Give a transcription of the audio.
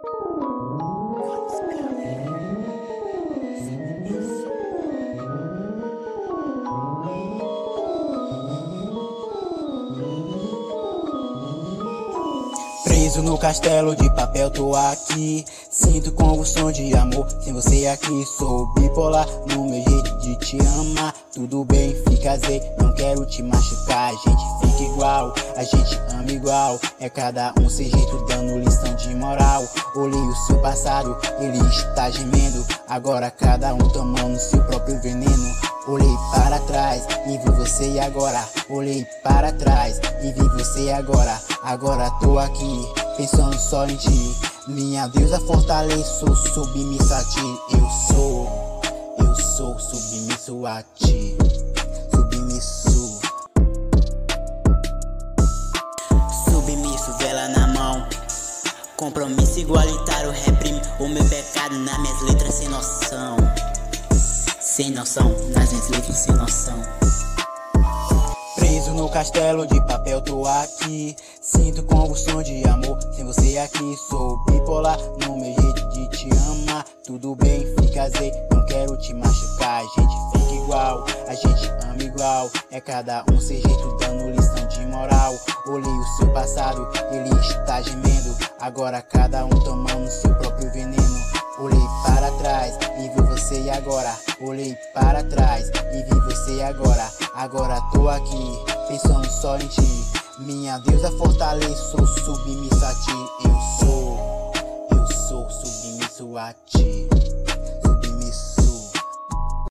Preso no castelo de papel, tô aqui. Sinto convulsão de amor, sem você aqui. Sou bipolar no meu jeito de te amar. Tudo bem, fica zen, não quero te machucar. A gente fica igual, a gente ama igual. É cada um sem jeito, dando lição de moral. Olhei o seu passado, ele está gemendo. Agora cada um tomando seu próprio veneno. Olhei para trás e vi você e agora. Olhei para trás e vi você agora. Agora tô aqui, pensando só em ti. Minha deusa fortaleço, submisso a ti. Eu sou submisso a ti. Submisso. Submisso, vela na mão. Compromisso igualitário, reprime o meu pecado nas minhas letras sem noção. Sem noção, nas minhas letras sem noção. Preso no castelo de papel, tô aqui. Sinto convulsão de amor, sem você aqui. Sou bipolar no meu jeito de te amar. Tudo bem, fica zen, não quero te machucar. A gente fica igual, a gente ama igual. É cada um sem jeito, dando lição de moral. Olhei o seu passado, ele está gemendo. Agora cada um tomando seu próprio veneno. Olhei para trás e vi você e agora. Olhei para trás e vi você agora. Agora tô aqui, pensando só em ti. Minha deusa fortaleço, submisso a ti. Eu sou submisso a ti.